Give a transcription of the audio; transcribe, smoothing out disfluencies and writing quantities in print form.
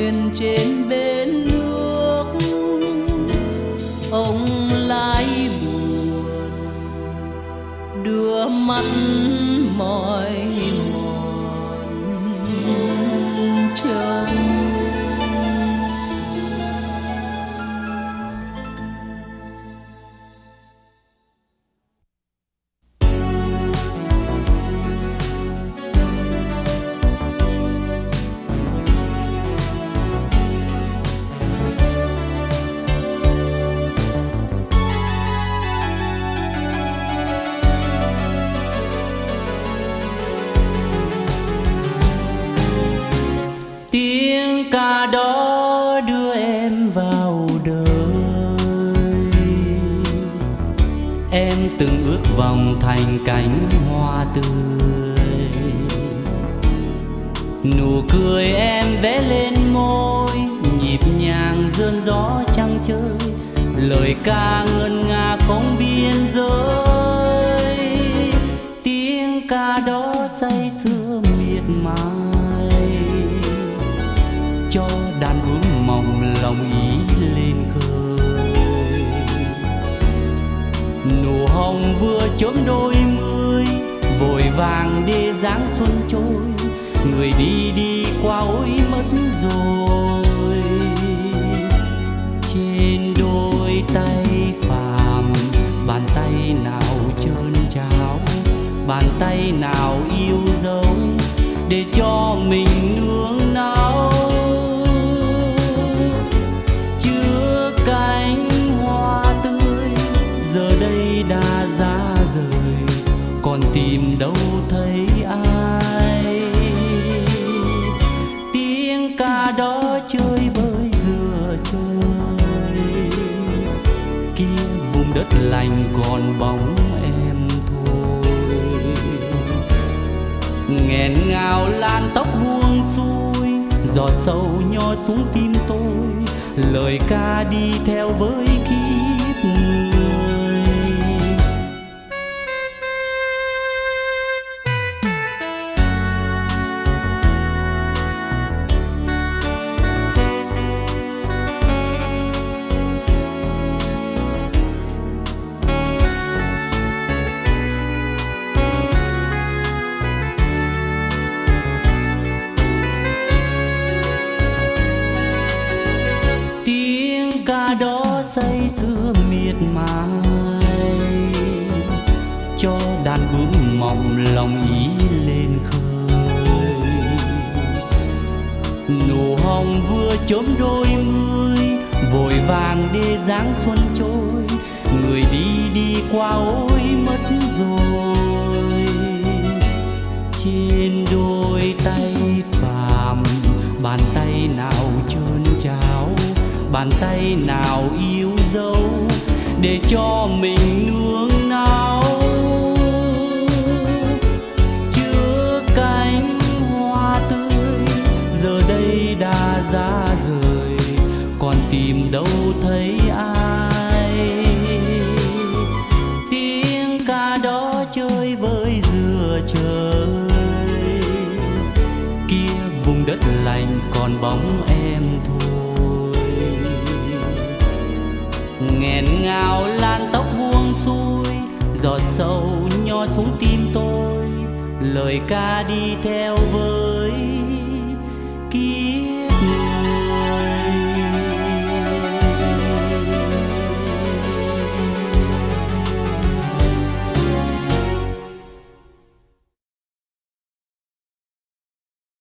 thuyền trên bến nước, ông lái buồn đưa mắt mỏi mòn trông. Tiếng ca đó đưa em vào đời, em từng ước vọng thành cánh hoa tươi. Nụ cười em vẽ lên môi, nhịp nhàng rơn gió trăng chơi, lời ca ngân nga không biên giới. Tiếng ca đó say sưa miệt mài, cho đàn bướm mộng lòng ý lên khơi. Nụ hồng vừa chớm đôi mươi, vội vàng để dáng xuân trôi, người đi đi qua ôi mất rồi. Trên đôi tay phàm, bàn tay nào trơn tráo, bàn tay nào yêu dấu, để cho mình nương náu. Chứa cánh hoa tươi giờ đây đã ra rời, còn tìm đâu thấy ai. Tiếng ca đó chơi với dừa trời, kia vùng đất lành còn bóng em thôi. Nghẹn ngào lan tóc buông xuôi, giọt sâu nho xuống tim tôi, lời ca đi theo với kiếp người. Ca đó say sưa miệt mài, cho đàn bướm mộng lòng ý lên khơi. Nụ hồng vừa chớm đôi mươi, vội vàng để dáng xuân trôi, người đi đi qua ôi mất rồi. Trên đôi tay phàm, bàn tay nào trơn tráo, bàn tay nào yêu dấu, để cho mình nương náu. Chứa cánh hoa tươi giờ đây đã ra rời, còn tìm đâu thấy ai. Tiếng ca đó chơi với dừa trời, kia vùng đất lành còn bóng em thôi. Nghẹn ngào lan tóc buông xuôi, giọt sâu nho xuống tim tôi, lời ca đi theo với kiếp